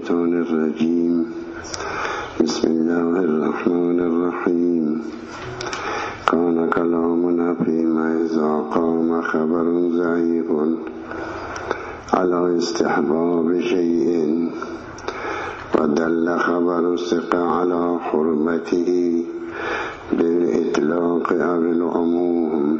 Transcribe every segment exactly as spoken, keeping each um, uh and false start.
الشيطان الرجيم. بسم الله الرحمن الرحيم. كان كلامنا فيما إذا قام خبر ضعيف على استحباب شيء ودل خبر الثقة على حرمته بالإطلاق أو العموم،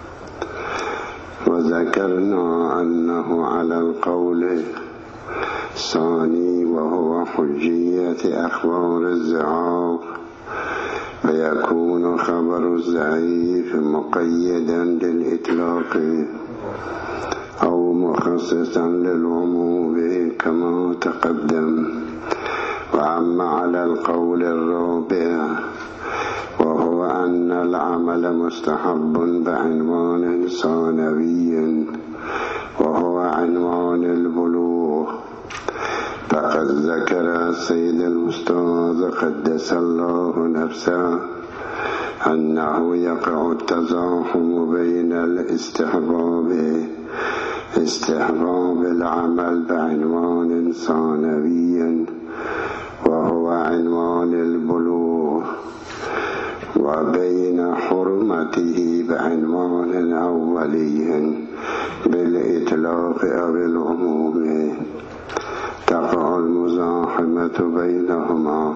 وذكرنا أنه على القول الثاني وهو حجية أخبار الضعاف، فيكون خبر الضعيف مقيدا للإطلاق أو مخصصا للعموم كما تقدم. وأما على القول الرابع وهو أن العمل مستحب بعنوان ثانوي وهو عنوان البلوغ، فقد ذكر السيد الأستاذ قدس الله نفسه أنه يقع التزاحم بين الاستحباب استحباب العمل بعنوان ثانوي وهو عنوان البلوغ، وبين حرمته بعنوان أولي بالإطلاق أو العموم، تقع المزاحمة بينهما.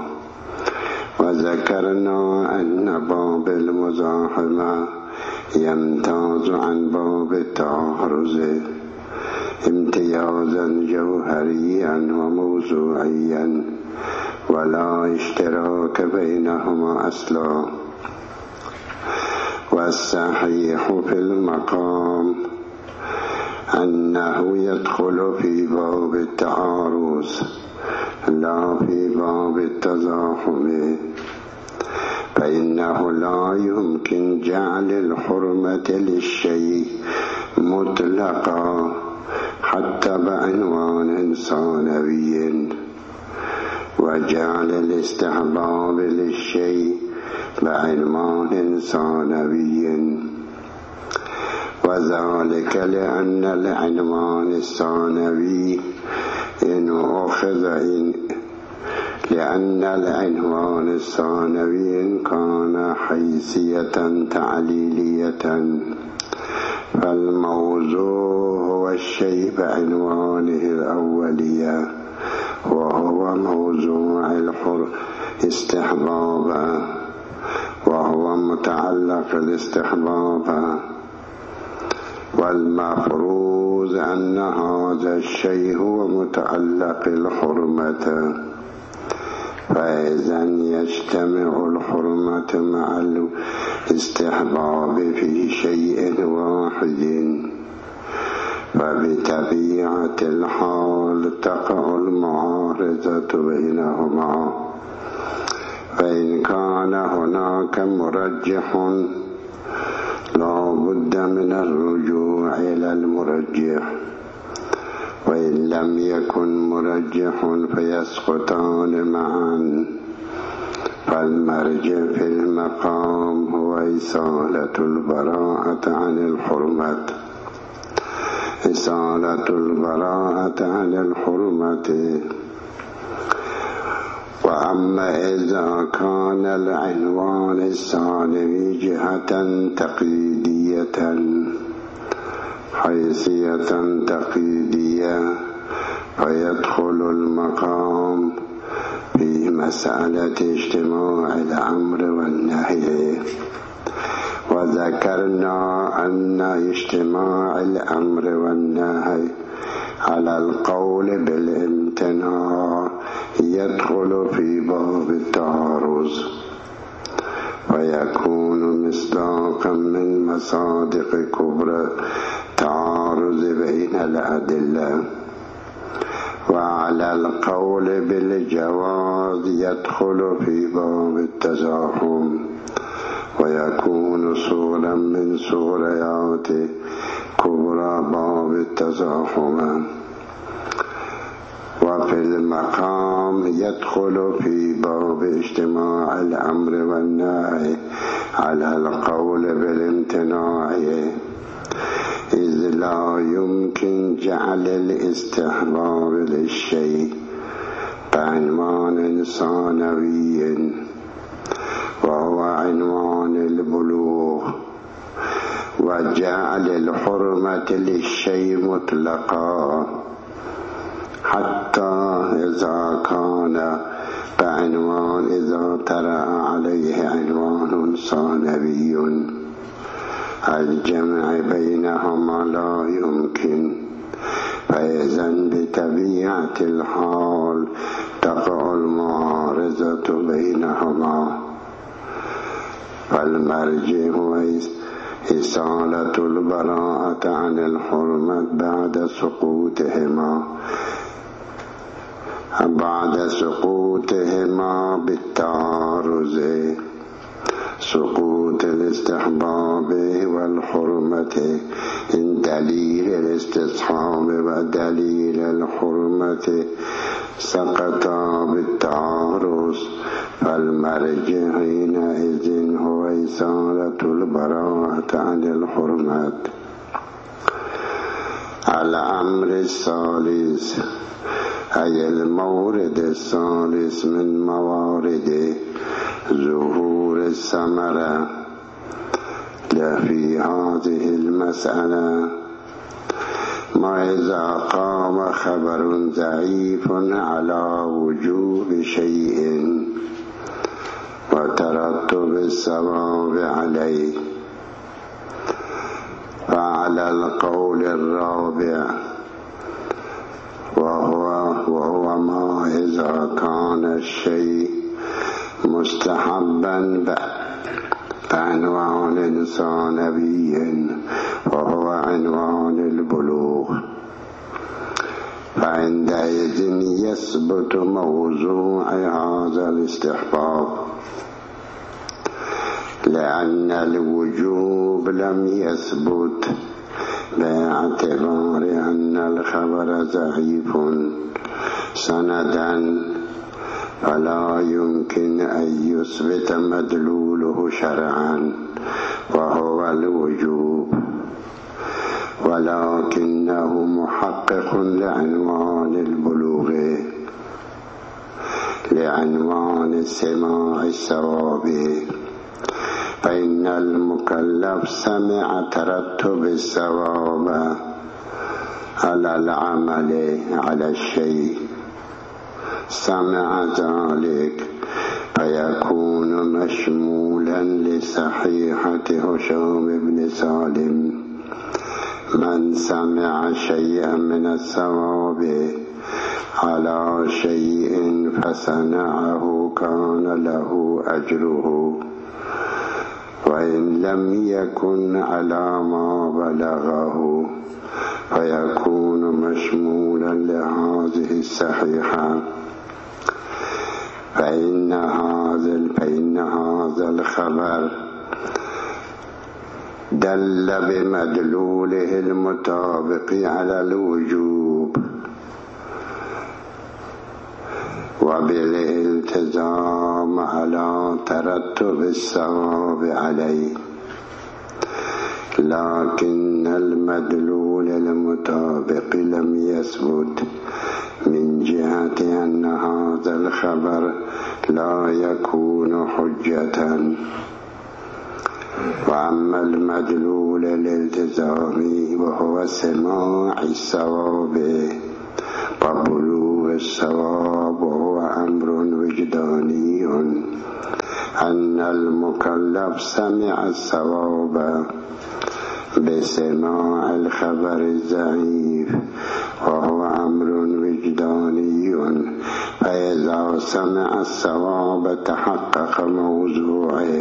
وذكرنا أن باب المزاحمة يمتاز عن باب التعارض امتيازا جوهريا وموضوعيا، ولا اشتراك بينهما أصلا. والصحيح في المقام أنه يدخل في باب التعارض لا في باب التزاحم، فإنه لا يمكن جعل الحرمة للشيء مطلقا حتى بعنوان ثانوي، وجعل الاستحباب للشيء بعنوان ثانوي، وذلك لأن العنوان الثانوي إن أخذ إن لأن العنوان الثانوي إن كان حيثية تعليلية فالموضوع هو الشيء بعنوانه الأولية، وهو موضوع الحر استحباب، وهو متعلق الاستحباب. والمفروض أن هذا الشيء هو متعلق الحرمة، فإذا يجتمع الحرمة مع الاستحباب في شيء واحد، فبطبيعة الحال تقع المعارضة بينهما. فإن كان هناك مرجح لا بد من الرجوع إلى المرجح، وإن لم يكن مرجح فيسقطان معا. فالمرجع في المقام هو إزالة البراءة عن الحرمة إزالة البراءة عن الحرمة. وأما إذا كان العنوان الثانوي جهة تقييدية حيثية تقييدية فيدخل المقام في مسألة اجتماع الأمر والنهي. وذكرنا أن اجتماع الأمر والنهي على القول بالامتناع يدخل في باب التعارض، ويكون مصداقا من مصادق كبرى التعارض بين الأدلة. وعلى القول بالجواز يدخل في باب التزاحم، ويكون صورا من صوريات كبرى باب التزاحم. وفي المقام يدخل في باب اجتماع الأمر والنهي على القول بالامتناع، إذ لا يمكن جعل الاستحباب للشيء بعنوان ثانوي وهو عنوان البلوغ، وجعل الحرمة للشيء مطلقا حتى إذا كان بعنوان إذا طرأ عليه عنوان ثانوي الجمع بينهما لا يمكن، فإذن بطبيعة الحال تقع المعارضة بينهما، فالمرجع هو إزالة البراءة عن الحرمة بعد سقوطهما بعد سقوطهما بالتعارض، سقوط الاستحباب والحرمة إن دليل الاستصحاب ودليل الحرمة سقطا بالتعارض، فالمرجع حينئذ هو إزالة البراءة عن الحرمة. الأمر الثالث أي المورد الثالث من موارد ظهور الثمرة في هذه المسألة ما إذا قام خبر ضعيف على وجوب شيء وترتب الثواب عليه، فعلى القول الرابع وهو, وهو ما إذا كان الشيء مستحبا بعنوان ثانوي وهو عنوان البلوغ، فعندئذ يثبت موضوع هذا الاستحباب، لأن الوجوب لم يثبت باعتبار أن الخبر ضعيف سندا، فلا يمكن أن يثبت مدلوله شرعا وهو الوجوب، ولكنه محقق لعنوان البلوغ لعنوان سماع الثواب، فإن المكلف سمع ترتب الثواب على العمل على الشيء، سمع ذلك فيكون مشمولا لصحيحة هشام بن سالم: من سمع شيئا من الثواب على شيء فصنعه كان له أجره، وإن لم يكن على ما بلغه فيكون مشمولا لهذه الصحيحة، فإن هذا فإن هذا الخبر دل بمدلوله المطابق على الوجوب وبالالتزام على ترتب الثواب عليه، لكن المدلول المطابق لم يثبت من جهة أن هذا الخبر لا يكون حجة. وأما المدلول الالتزامي وهو سماع الثواب وبلوغ الثواب، وهو أمر وجداني أن المكلف سمع الثواب بسماع الخبر الضعيف، وهو أمر وجداني، فإذا سمع الثواب تحقق موضوعه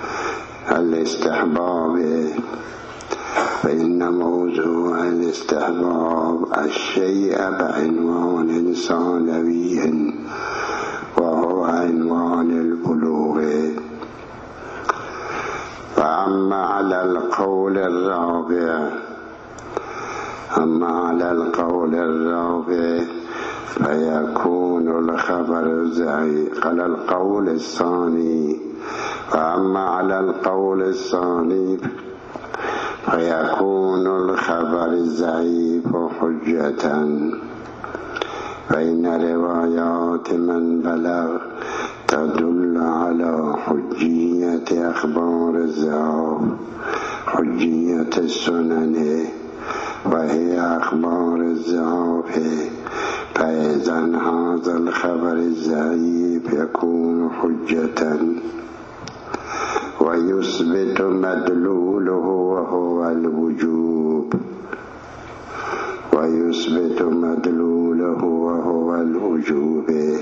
الاستحباب، فإن موضوع الاستحباب الشيء بعنوان ثانوي وهو عنوان البلوغ. فأما على القول الرابع أما على القول الرابع فيكون الخبر ضعيف على القول الثاني فأما على القول الثاني فيكون الخبر الضعيف حجة، فإن روايات من بلغ تدل على حجية أخبار الزعاف حجية السنن وهي أخبار الزعاف. فإذا هذا الخبر الضعيف يكون حجة ويثبت مدلوله وهو الوجوب ويثبت مدلوله وهو الوجوب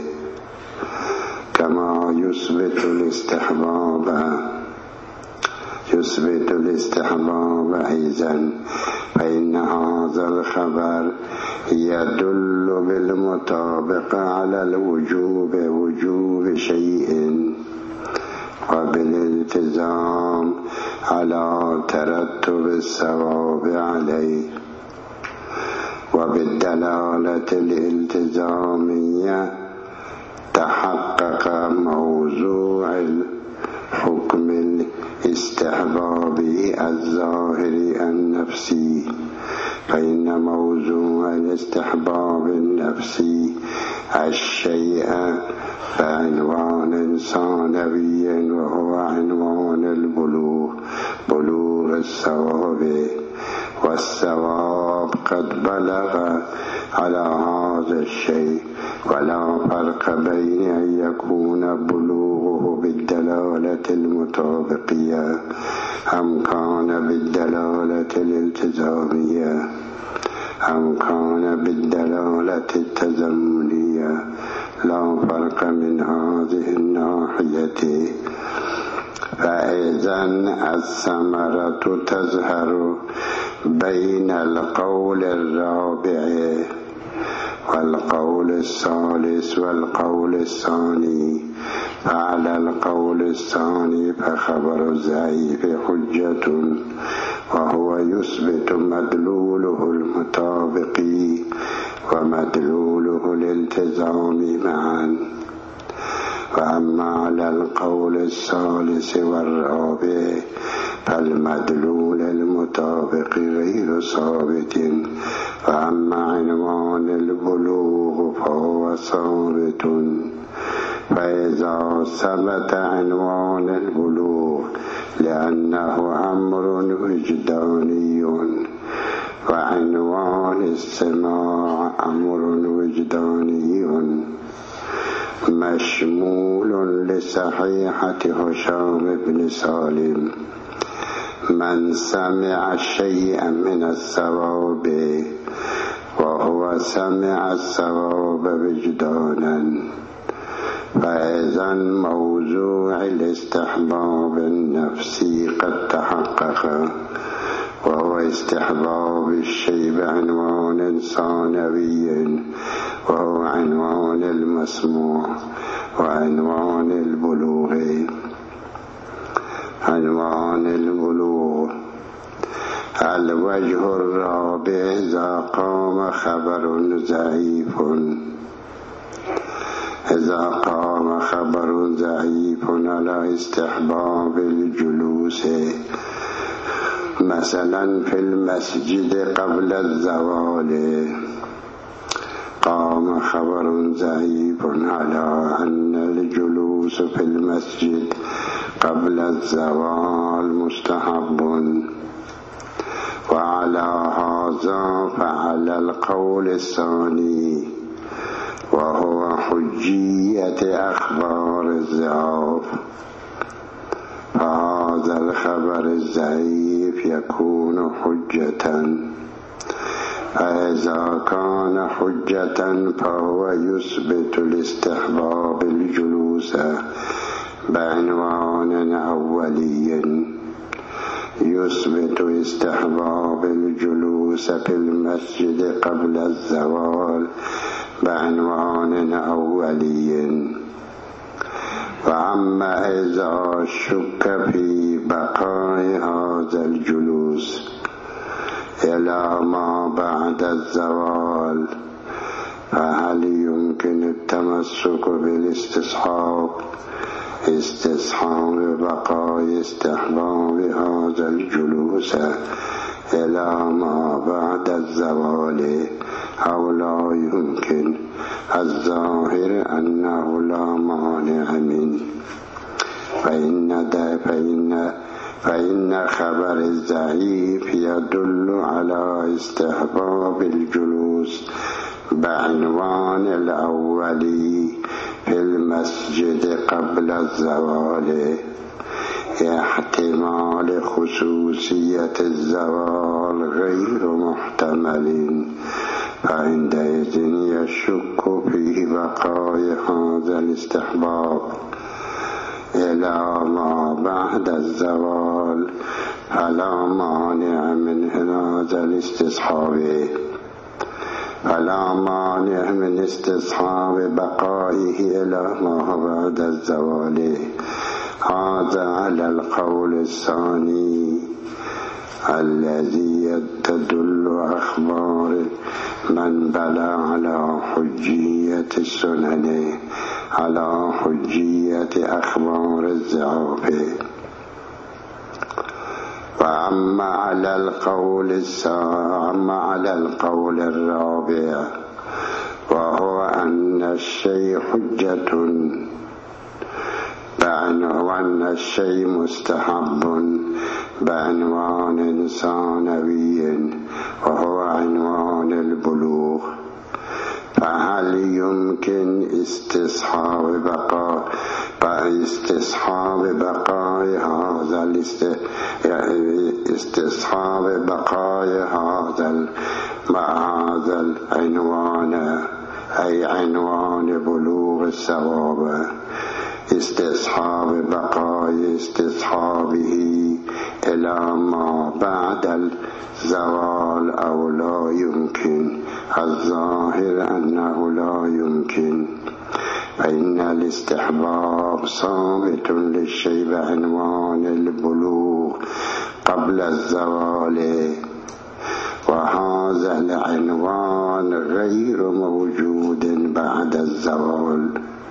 كما يثبت الاستحباب يثبت الاستحباب أيضا. فإن هذا الخبر يدل بالمطابق على الوجوب وجوب شيء وبالالتزام على ترتب الثواب عليه وبالدلالة الالتزامية تحقق موضوع الحكم الاستحبابي الظاهري النفسي. فإن موضوع الاستحباب النفسي الشيء بعنوان ثانوي وهو عنوان البلوغ بلوغ الثواب، والثواب قد بلغ على هذا الشيء، ولا فرق بين أن يكون بلوغه بالدلالة المطابقية أم كان بالدلالة الالتزامية أم كان بالدلالة التزمنية، لا فرق من هذه الناحية. فإذا الثمرة تظهر بين القول الرابع والقول الثالث والقول الثاني. فعلى القول الثاني فخبر الضعيف حجة وهو يثبت مدلوله المطابق ومدلوله الالتزام معا. وأما على القول الثالث والرابع فالمدلول المطابق غير ثابت، وأما عنوان البلوغ فهو ثابت. فإذا ثبت عنوان البلوغ لأنه أمر وجداني، وعنوان السماع أمر وجداني مشمول لصحيحة هشام بن سالم: من سمع شيئا من الثواب وهو سمع الثواب وجدانا. فإذا موضوع الاستحباب النفسي قد تحقق، وهو استحباب الشيء بعنوان ثانوي وهو عنوان المسموع. وعنوان البلوغ عنوان البلوغ الوجه الرابع: إذا قام خبر ضعيف إذا قام خبر ضعيف على استحباب الجلوس، مثلا في المسجد قبل الزوال. قام خبر ضعيف على أن الجلوس في المسجد قبل الزوال مستحب، وعلى هذا فعلى القول الثاني وهو حجية أخبار الضعاف. فهذا الخبر الضعيف يكون حجة. فإذا كان حجة فهو يثبت الاستحباب الجلوس بعنوان أولي، يثبت استحباب الجلوس في المسجد قبل الزوال بعنوان أولي. وأما إذا شك في بقاء هذا الجلوس إلى ما بعد الزوال، فهل يمكن التمسك بالاستصحاب استصحاب بقاء استحباب هذا الجلوس إلى ما بعد الزوال أو لا يمكن الظاهر أنه لا مانع منه، فإن فإن فإن خبر الضعيف يدل على استحباب الجلوس بعنوان الأول في المسجد قبل الزوال، احتمال خصوصية الزوال غير محتمل، فعندئذ يشك في بقاء هذا الاستحباب إلى ما بعد الزوال، فلا مانع من هذا الاستصحاب فلا مانع من استصحاب بقائه إلى ما بعد الزوال. هذا على القول الثاني الذي تدل أخبار من بلى على حجية السنن على حجية أخبار الضعاف. وأما على القول الثاني على القول الرابع وهو أن الشيء حجة وأن الشيء مستحب بعنوان ثانوي وهو عنوان البلوغ، فهل يمكن استصحاب بقاء استصحاب بقاء هذا استصحاب بقاء هذا هذا العنوان أي عنوان بلوغ الثواب، استصحاب بقاء استصحابه إلى ما بعد الزوال أو لا يمكن الظاهر أنه لا يمكن، فإن الاستحباب ثابت للشيء بعنوان البلوغ قبل الزوال، وهذا العنوان غير موجود بعد الزوال،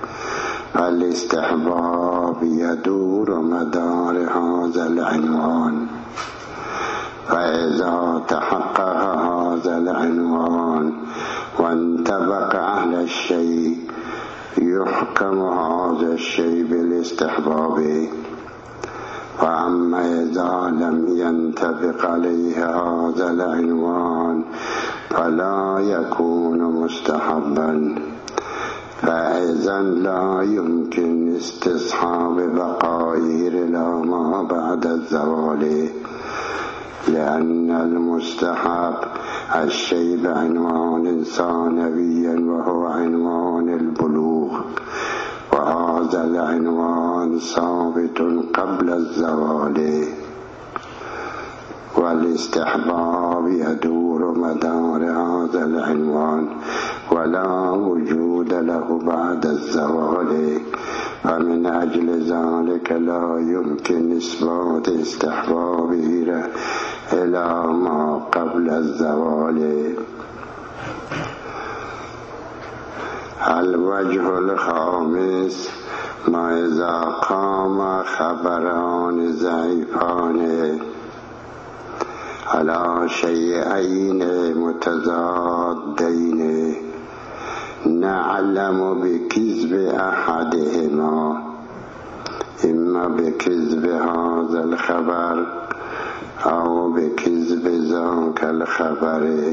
فالاستحباب يدور مدار هذا العنوان، فإذا تحقق هذا العنوان وانطبق على الشيء يحكم هذا الشيء بالاستحباب. وأما إذا لم ينطبق عليه هذا العنوان فلا يكون مستحبا، فإذا لا يمكن استصحاب بقائه إلى ما بعد الزوال، لأن المستحب الشيء بعنوان ثانوي وهو عنوان البلوغ، وهذا العنوان ثابت قبل الزوال، والاستحباب يدور مدار هذا العنوان ولا وجود له بعد الزوال، فمن أجل ذلك لا يمكن إثبات استحبابه إلى ما قبل الزوال. الوجه الخامس ما إذا قام خبران ضعيفان على شيئين متضادين نعلم بكذب أحدهما، إما بكذب هذا الخبر أو بكذب ذاك الخبر،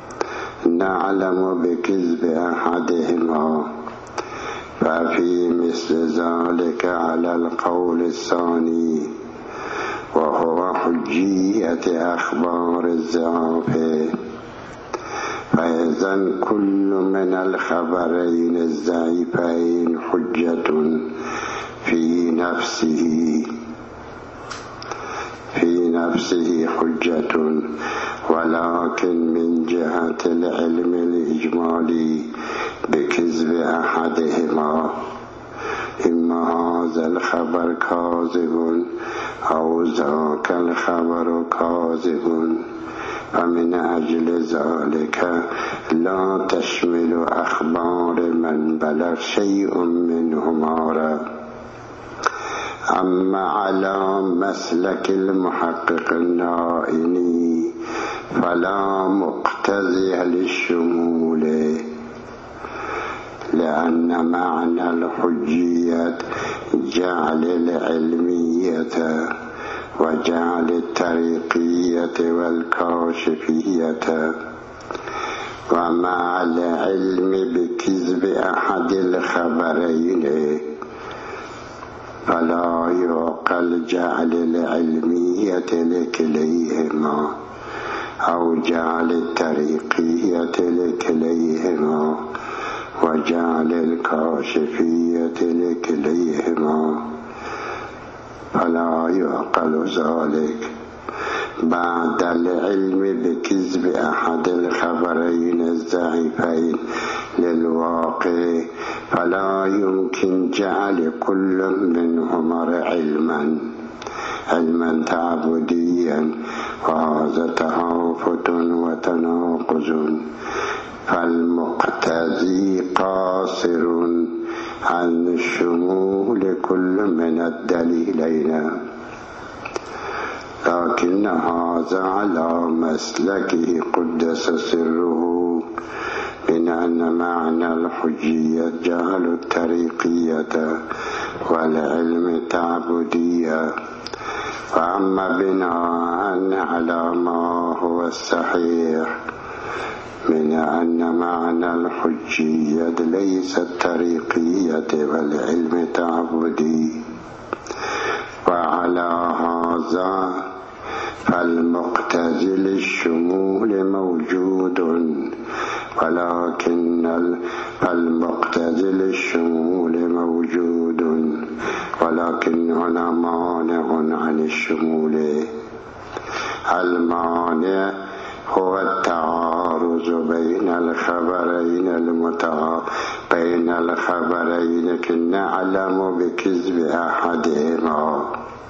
نعلم بكذب أحدهما، ففي مثل ذلك على القول الثاني وهو حجية أخبار الضعاف، فإذا كل من الخبرين الضعيفين حجة في نفسه في نفسه حجة، ولكن من جهة العلم الإجمالي بكذب أحدهما، إما هذا الخبر كاذب أو ذاك الخبر كاذب، فمن أجل ذلك لا تشمل أخبار من بلغ شيء منهما. أما على مسلك المحقق النائني فلا مقتضي للشمول، لأن معنى الحجية جعل العلمية وجعل الطريقية والكاشفية، ومع العلم بكذب أحد الخبرين فلا يعقل جعل العلمية لكليهما أو جعل الطريقية لكليهما وجعل الكاشفية لكليهما، فلا يعقل ذلك بعد العلم بكذب أحد الخبرين الضعيفين للواقع، فلا يمكن جعل كل منهما علما علما تعبديا، وهذا تهافت وتناقض، فالمقتضي قاصر عن شمول كل من الدليلين، لكن هذا على مسلكه قدس سره من أن معنى الحجية جعل الطريقية والعلم تعبدية. فأما بناء على ما هو الصحيح من أن معنى الحجية ليس الطريقية والعلم تعبدي، وعلى هذا فالمقتضي للشمول موجود، ولكن المقتضي للشمول موجود ولكن هنا مانع عن الشمول. المانع هو التعارض بين الخبرين المتع بين الخبرين نعلم بكذب أحدهما،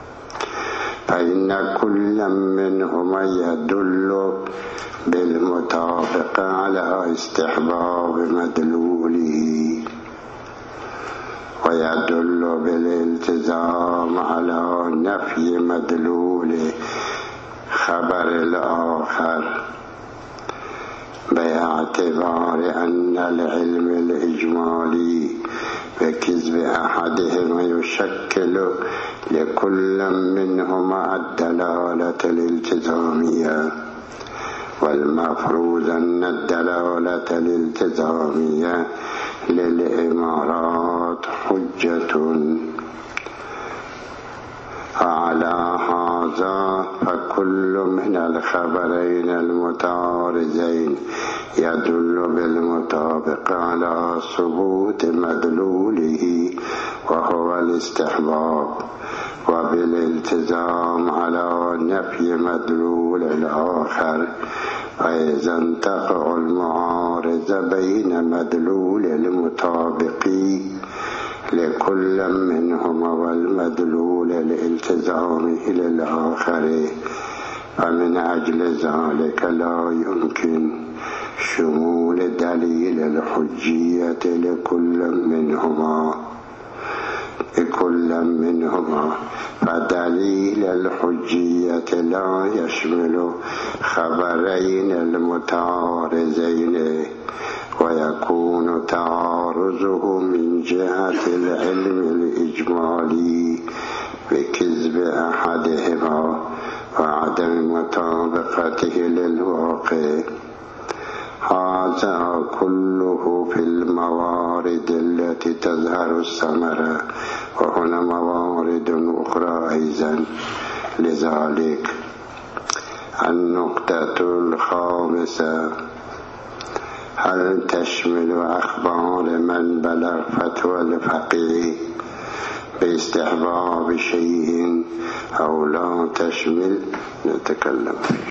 فإن كل منهما يدل بالمطابق على استحباب مدلوله، ويدل بالالتزام على نفي مدلول خبر الآخر، باعتبار أن العلم الإجمالي بكذب أحدهما يشكل لكل منهما الدلالة الالتزامية، والمفروض أن الدلالة الالتزامية للإمارات حجة. على هذا فكل من الخبرين المتعارضين يدل بالمطابق على ثبوت مدلوله وهو الاستحباب، وبالالتزام على نفي مدلول الآخر، فإذا انتقع المعارضة بين مدلول المطابق لكل منهما والمدلول الالتزامي للآخر، فمن أجل ذلك لا يمكن شمول دليل الحجية لكل منهما لكل منهما فدليل الحجية لا يشمل خبرين المتعارضين، ويكون تعارضه من جهة العلم الإجمالي بكذب أحدهما وعدم مطابقته للواقع. هذا كله في الموارد التي تظهر الثمرة، وهنا موارد أخرى أيضا. لذلك النقطة الخامسة: هل تشمل أخبار من بلغ فتوى الفقيه باستحباب شيء أو لا تشمل؟ نتكلم